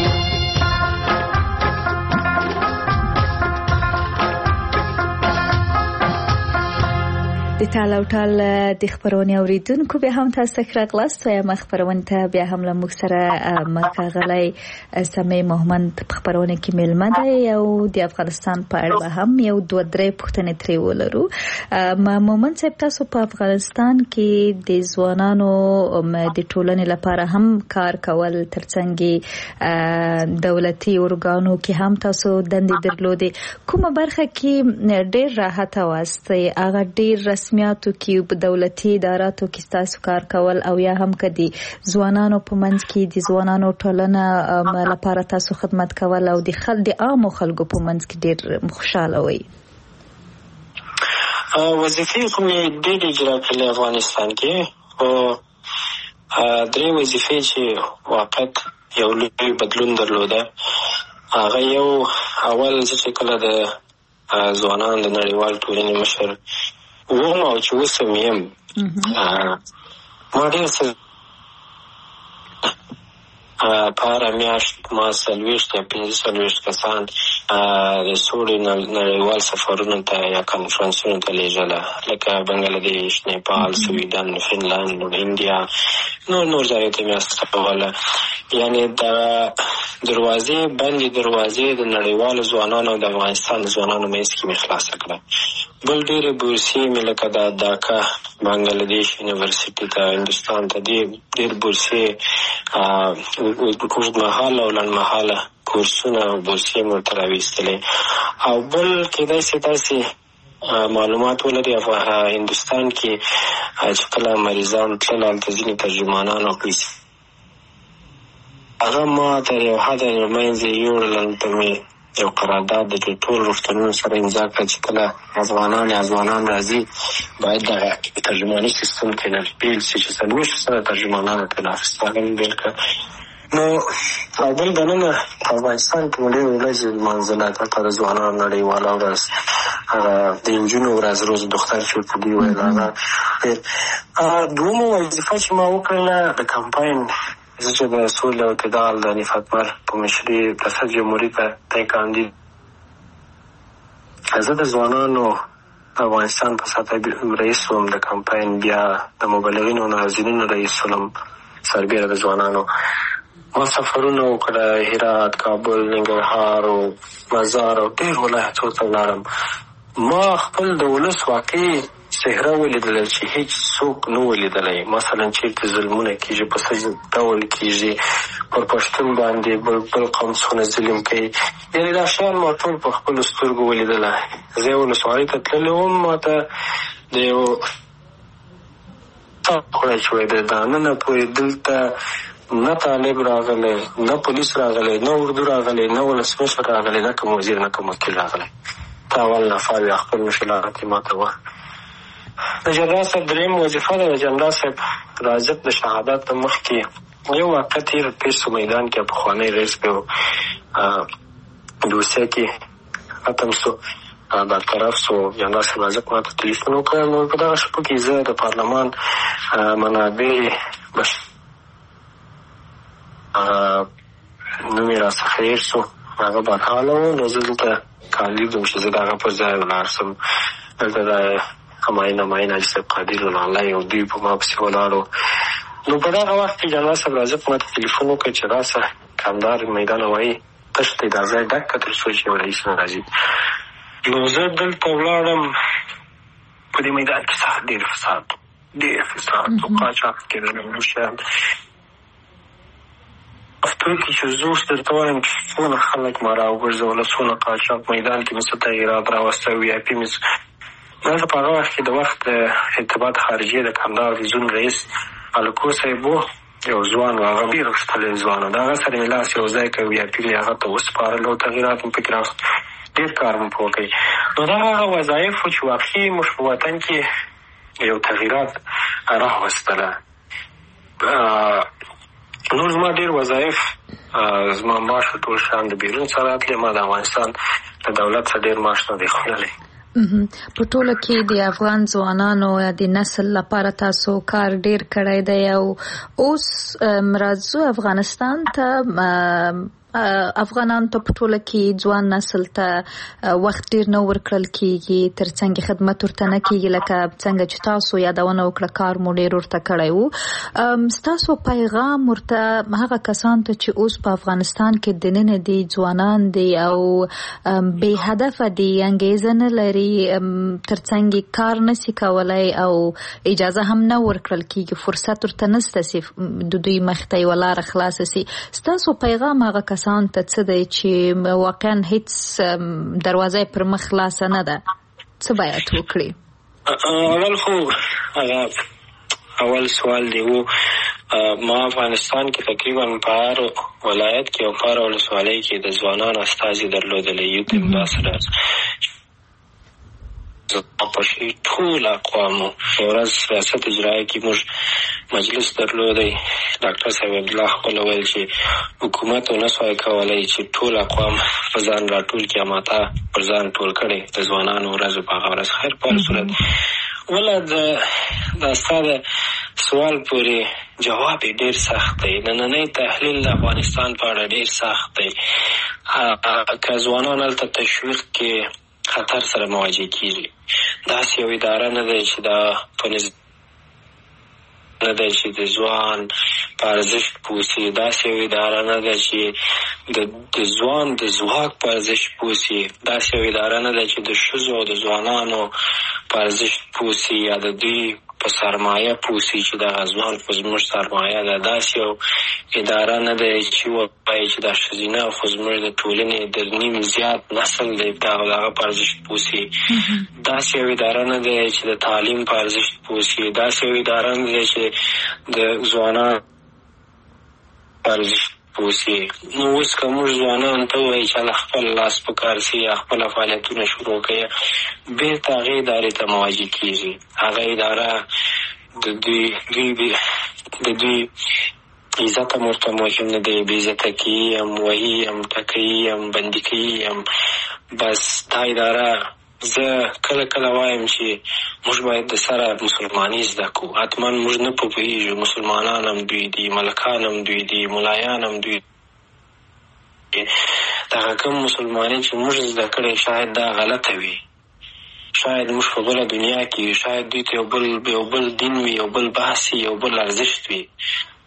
د ټال او ټال د خبرونې اوریدونکو بیا هم تاسو ته راغلاست وایم خبرونه ته بیا هم له موږ سره مرکاغلی سمې محمد خبرونه کې ملمه ده او د افغانستان په اړه هم یو دوه درې پوښتنې ترې ولرو. ما محمد صاحب تاسو په افغانستان کې د ځوانانو د ټولنې لپاره هم کار کول ترڅنګ دولتي ارګانو کې هم تاسو دندې درلودې کومه برخه کې ډېر راحت واستئ هغه ډېر رسمیاتو کې په دولتي اداراتو کې تاسو کار کول او یا هم کدي ځوانانو په منځ کې د ځوانانو ټولنه لپاره تاسو خدمت کول او د خلک د عام خلکو په منځ کې ډېر خوشاله وي؟ وظیفې کومې ډېرې اجرا کړلې افغانستان کې او درې وظیفې چې واقعا یو لوی بدلون درلوده. هغه یو اول چې کله د ځوانانو د نړیوال ټولنې مشر وم او چې اوس هم یم ما ډېر څه په هره میاشت ما څلوېښت یا پنځه څلوېښت کسان د سولې نړیوال سفرونو ته یا کنفرانسونو ته لېږله لکه بنګلادیش، نیپال، سویډن، فنلند، انډیا، نور نور ځایو ته مې استوله. یعنې د دروازې بندې دروازې د نړیوالو ځوانانو او د افغانستان د ځوانانو منځ کې مې خلاصه کړه. بل ډېرې بورسیې مې لکه د ډاکا بنګلادیش یونیورسټي ته هندوستان ته ډېر بورسیې اوږدمهاله او لنډمهاله کورسونه او بورسیې مې ورته راویستلې. او بل کېدای شي تاسې معلومات ولري هندوستان کې چې کله مریضان تلل هلته ځینې ترجمانان او پیسې هغه ما تر یو حده منځې یوړل. هلته مې یو قرارداد د ټول روغتونونو سره امضا کړه چې کله افغانان یا ځوانان راځي باید دغه ترجماني سیستم کې نه بیل شي چې څلوېښت سره ترجمانانو ترې اخیسته هغه مې بیل کړه. نو او بل دننه په افغانستان کې مو ډېرې ورځې لمانځله دلته د ځوانانو نړیواله ورځ هغه د نجونو ورځ روز دختر چې ورته دوی ویل هغه دومه وظیفه چې ما وکړله د کمپاین زه چې د سولې او اعتدال د نفت مر په مشري ریاست جمهوري ته تی کاندید زه د ځوانانو افغانستان په سطح رئیس وم د کمپاین بیا د مبلغینو او ناظرینو رئیس وم سربیره د ځوانانو ما سفرونه وکړه هرات، کابل، ننګرهار او مزار او ډېر ولایتونو ته ولاړم. ما خپل د ولس واقعي څهره ولیدله چې هیڅ څوک نه ولیدلی. مثلا چېرته ظلمونه کېږي په څه ډول کېږي پر پښتون باندې بل بل قوم څونه ظلم کوي. یعنې دا شیان ما ټول په خپلو سترګو ولیدله. زه یې ولسوالۍ ته تللی وم، ما ته د یو خوړی شوی دی. دا ننه پورې دلته نه طالب راغلی، نه پولیس راغلی، نه اردو راغلی، نه ولسمشر راغلی، نه کوم وزیر، نه کوم وکیل راغلی. تا اول نفر یا خپل مشکلات یې ما ته وه. د جنرال صاحب درېیم وظیفه ده. د جنرال صاحب رازق د شهادت مخکې یو واقع تېر پیسو میدان کې پخوانی رئیس په دوسیه کې ختم سو، برطرف سو. جنرال صاحب رازق ما ته تلیفون وکړ. نو په دغه شپه کې زه د پارلمان منابع بش نوم یې راڅخه هېر سو، هغه بدحاله و. نو زه دلته کاندید وم چې زه د هغه پر ځای ولاړ سم. دلته د همایون همایون حاجي صاحب قادر الله او دوی په ما پسې ولاړو. نو په دغه وخت کې جنرال صاحب رازق ما ته تلیفون وکړ چې راسه کندهار میدان هوایي تش دی، دا ځای ډک که تر څو چې یو رئیس نه راځي. نو زه دلته ولاړم. په دې میدان کې سخت ډېر فساد ډېر فساد و، قاچاق کېدل نور شیان. هفتو کې چې زه اوس درته وایم چې څونه خلک ما راوګرځوله، څونه قاچاق میدان کې مې څه تغیرات راوسته. وي آی پي مې دلته په هغه وخت کې د وخت د ارتباط خارجیې د کندهار د زون رئیس الکو صاحب و، یو ځوان و، هغه ډېر غښتلی ځوان و. د هغه سره مې لاس یو ځای کړ، وي آی پي مې هغه ته وسپارل او تغیرات مې پکې راوست. ډېر کار مو په وکړي. نو دا هغه وظایف و چې واقعي موږ په وطن کې یو تغیرات راوستله. نور زما ډېر وظایف، زما معاش ټول شیان د بیرون څخه راتلې. ما د افغانستان د دولت څخه ډېر معاش نه دی خوړلی. په ټوله کې د افغان ځوانانو یا د نسل لپاره تاسو کار ډېر کړی دی او اوس راځو افغانستان ته. افغانان ته په ټوله کې ځوان نسل ته وخت ډېر نه ورکړل کېږي، تر څنګ خدمت ورته نه کېږي لکه څنګه چې تاسو یادونه وکړه کار مو ډېر ورته کړی و. ستاسو پیغام ورته هغه کسان ته چې اوس په افغانستان کې دننه دي، ځوانان دي او بې هدفه دي، انګېزه نه لري، تر څنګ کار نشي کولی او اجازه هم نه ورکړل کېږي، فرصت ورته نشته چې د دوی مخ ته یوه لاره خلاصه سي. ستاسو پیغام هغه کسان ته څه دی چې واقعا هیڅ دروازه پر مخ خلاصه نه ده، څه باید وکړي؟ اول خو هغه اول سوال دی و، ما افغانستان کې تقریبا په هر ولایت کې او په هر ولسوالۍ کې د ځوانانو استازي درلودلی، یوت امباسډر په شي ټول اقوامو. یو ورځ ریاست اجرایه کې موږ مجلس درلودی. ډاکټر صاحب عبدالله خپله ویل چې حکومت ونه سوای کولی چې ټول اقوام په ځان راټول کړي، اما تا پر ځان ټول کړی د ځوانانو ورځو په هغه ورځ. خیر په هر صورت وله دا ستا د سوال پورې جواب یې ډېر سخت دی. نننی تحلیل د افغانستان په اړه ډېر سخت دی. که ځوانان هلته تشویق کې خطر سره مواجه کیږي. داسې یو اداره نه دی چې دا په نظام نه دی چې د ځوان په ارزښت پوسي. داسې یو اداره نه ده چې د ځوان د ځواک په ارزښت پوسي. داسې یو اداره نه ده چې د ښځو او د ځوانانو په ارزښت پوسي یا د دوی په سرمایه پوسي چې دغه ځوان خو زموږ سرمایه ده. داسې یو اداره نه دی چې ووایي چې دا ښځینه خو زموږ د ټولنې د نیم زیات نسل دی دغه په ارزښت پوسي. داسې یو اداره نه دی چې د تعلیم په ارزښت پوسي. داسې یو اداره نه دی چې د ځوانانو په ارزښت پوسي. نو اوس که موږ ځوانانو ته ووایي چې خپل لاس په کار سي یا خپله فعالیتونه شروع کړي، بېرته هغې ادارې ته مواجه کېږي. هغه اداره د دوی دوی د دوی عزت هم ورته مهم نه دی، بې عزته کوي هم، وهي هم، ټکوي هم، بندي کوي هم. بس دا اداره زه کله کله وایم چې موږ باید د سره مسلماني زده کړو. حتما موږ نه پوهېږو، مسلمانان هم دوی دي، ملکان هم دوی دي، ملایان هم دوی دي. دغه کوم مسلماني چې موږ زده کړی شاید دا غلطه وي، شاید موږ په بله دنیا کې، شاید دوی ته یو بل یو بل دین وي، یو بل بحث وي، یو بل ارزښت وي.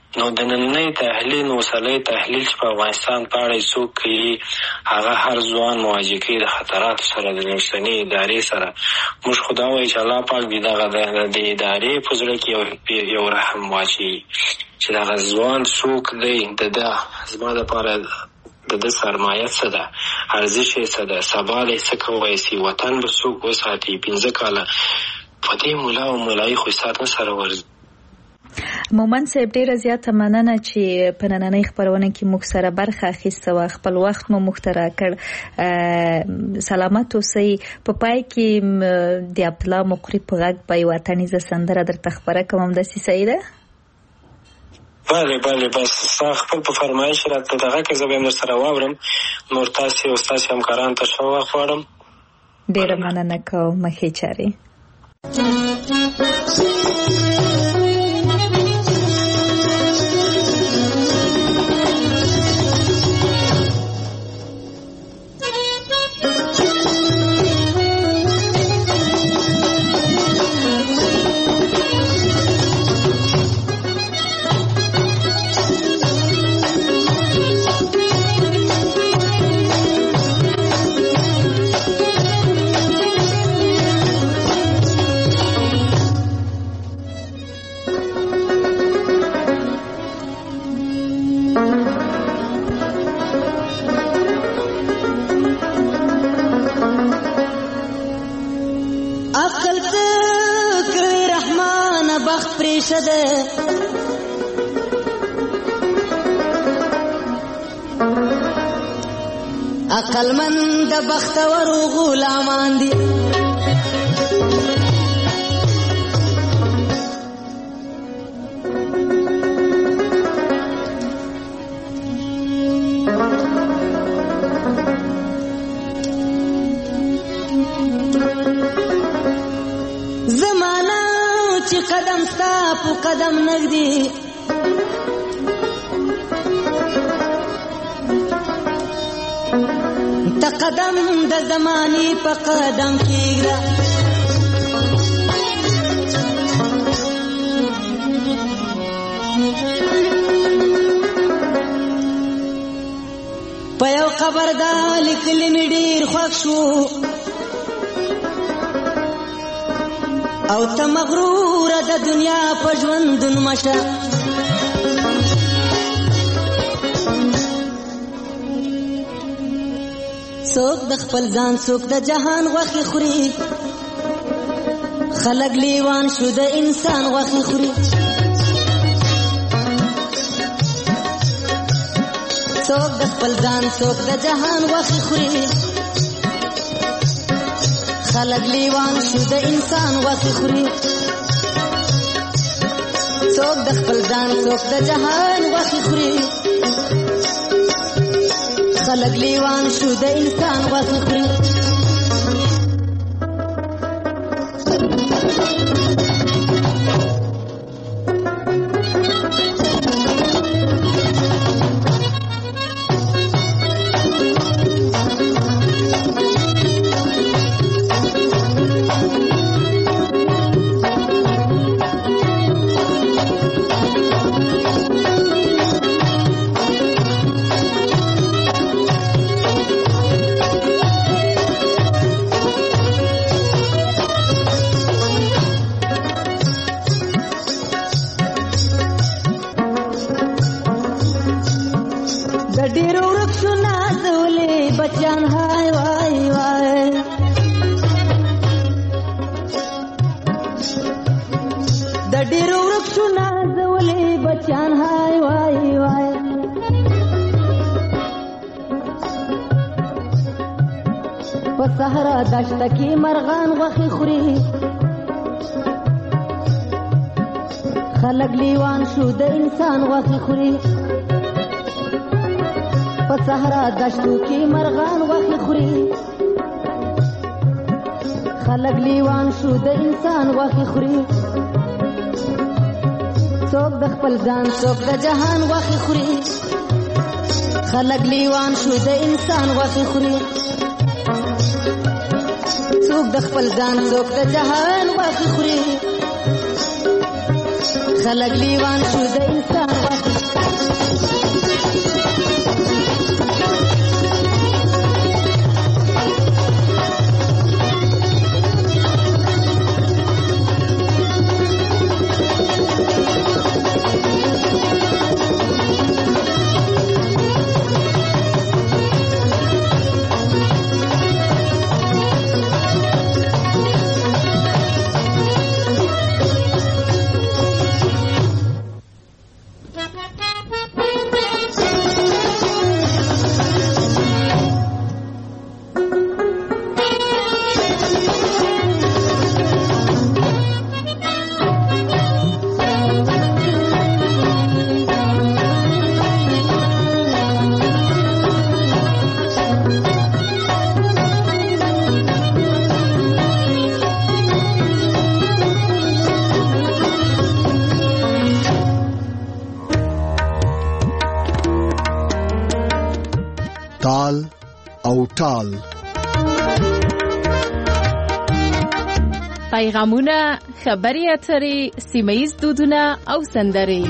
نو د نننۍ تحلیل اوسنی تحلیل چې په افغانستان په اړه څوک کوي هغه هر ځوان مواجه کوي د خطراتو سره د اوسنۍ ادارې سره. موږ خو دا وایو چې الله پاک دې دغه د ادارې په زړه کې یو یو رحم واچوي چې دغه ځوان څوک دی، د ده زما دپاره د ده سرمایه څه ده، ارزش یې څه ده، سبا دی څه کولی سي، وطن به څوک وساتي. پنځه کاله په دې ملا او ملایي خو سات نه سره ورځي. مومن صاحب ډیره زیاته مننه چې په نننۍ خپرونه کې موږ سره برخه اخیسته و، خپل وخت مو موږ ته راکړ. سلامت اوسئ. په پای کې د عبدالله مقری په غږ به یوه تڼیزه سندره درته خپره کوم، همداسې صحیح ده؟ بله بله، بس ستا خپل په فرمایش راته دغه که زه به هم درسره واورم. نور تاسې او ستاسې همکارانو ته ښه وخت غواړم. ډیره مننه کوم. ښې چارې. عقل مند بختور غلامان دي، زمانہ چې قدم ستا په قدم نږدې، تا قدم د زمانی په قدم کېږده. په یو خبر دا لیکلی مې ډېر خوښ شو، او ته مغروره د دنیا په ژوندون مشه. څوک د خپل ځان څوک د جهان غوښې خوري، خلک لیوان شو د انسان غوښې خوري. څوک د خپل ځان څوک د جهان غوښې خوري، خلک لیوان شو د انسان غوښې خوري. څوک د خپل ځان څوک د جهان غوښې خوري، خلق لیوان شو د انسان غوښې خوري. صحرا دشت کی مرغان غوښې خوري، خلک لیوان شو د انسان غوښې خوري. په صحرا دشتو کې مرغان غوښې خوري، خلک لیوان شو د انسان غوښې خوري. څوک د خپل ځان څوک د جهان غوښې خوري، خلک لیوان شو د انسان غوښې خوري. څوک د خپل ځان څوک د جهان غوښې خوري، خلک لیوان شو د انسان غوښې تال او ټال. پیغامونه، خبري اترې، سیمه‌ییز دودونه او سندرې.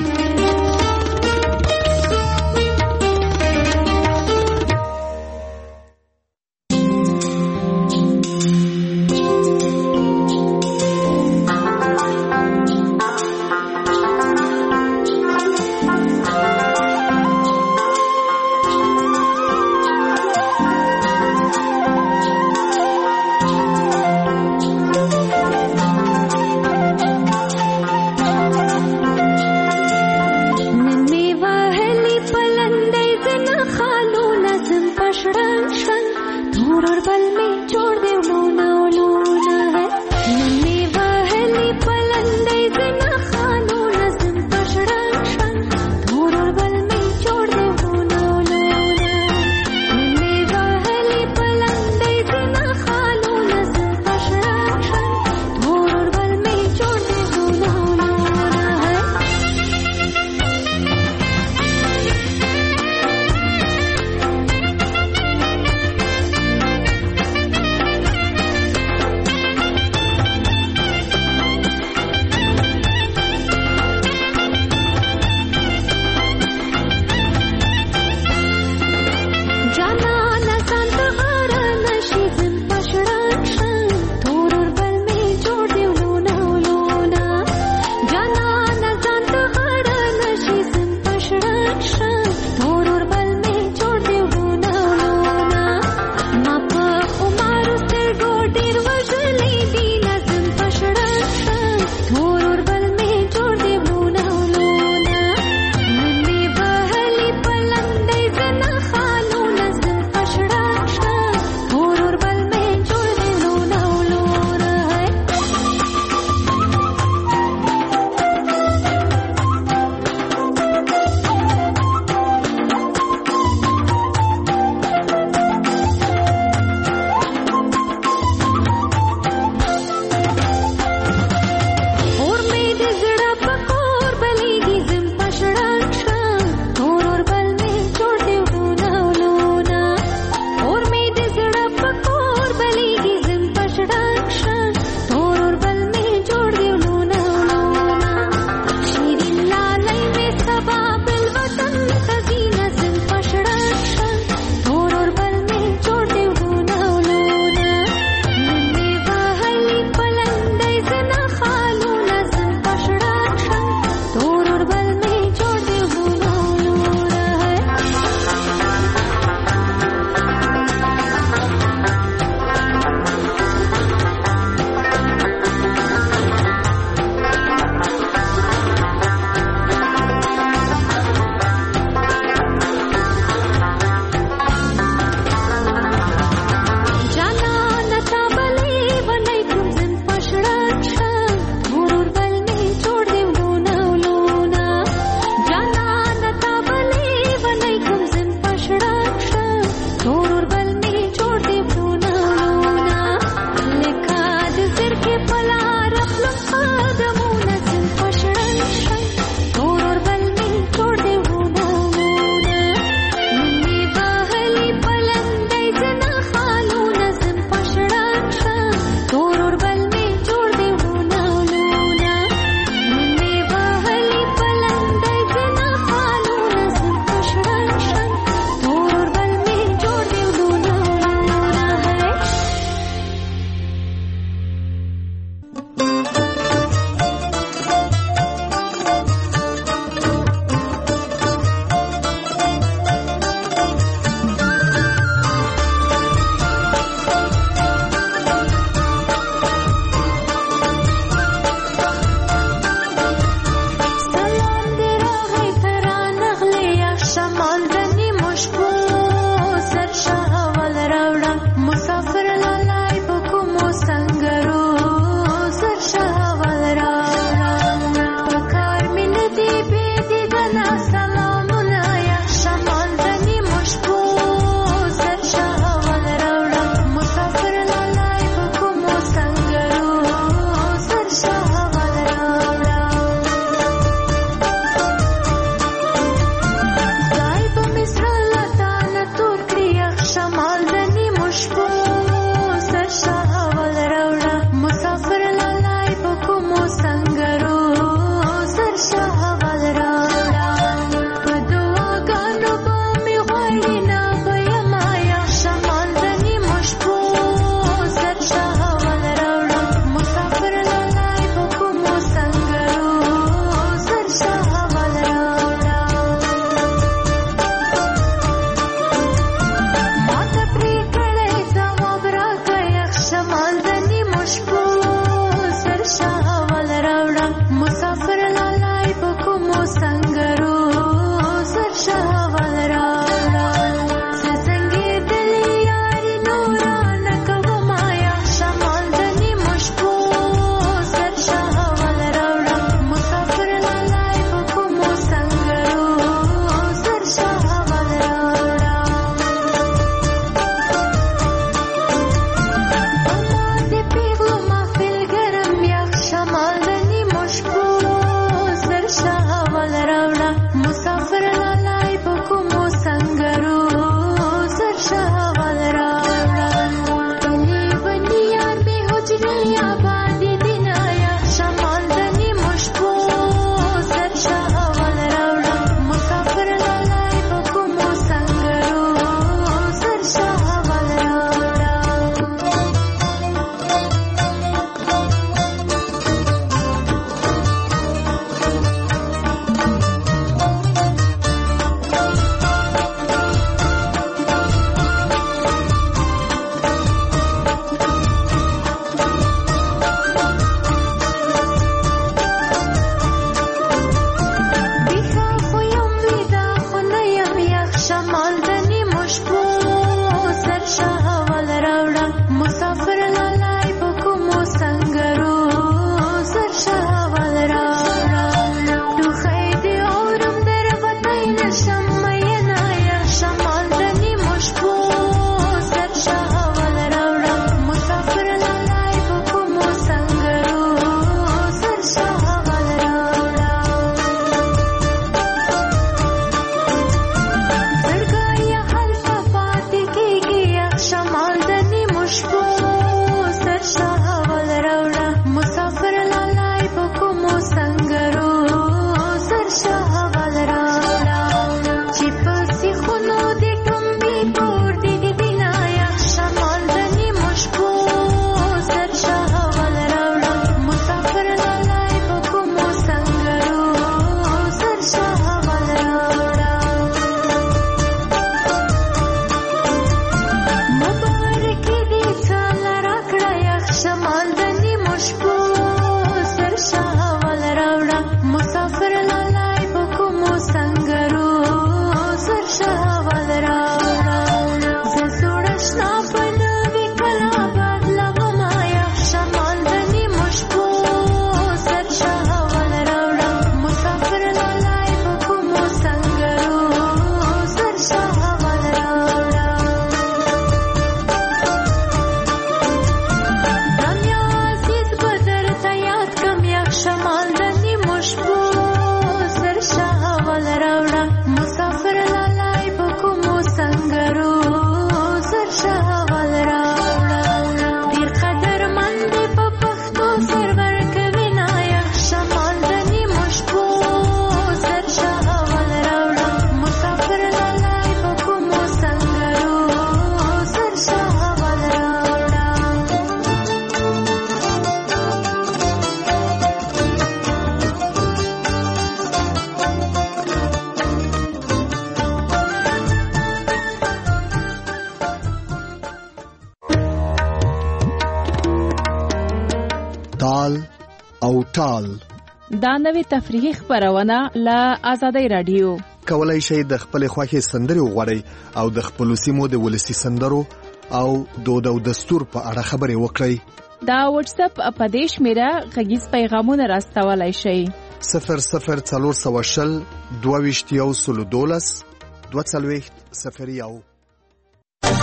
تال او ټال. دا نوې تفریحي خپرونه له آزادۍ رادیو. کولای شئ د خپل خوښې سندرې وغواړئ او د خپل سیمو د ولسي سندرو او دود او دستور په اړه خبرې وکړئ. دا واتس اپ په دې شمیره غږیز پیغامونه راستولای شئ. صفر صفر څلور سوه شل دوه ویشت یو سلو دولس دوه څلوېښت صفر یو.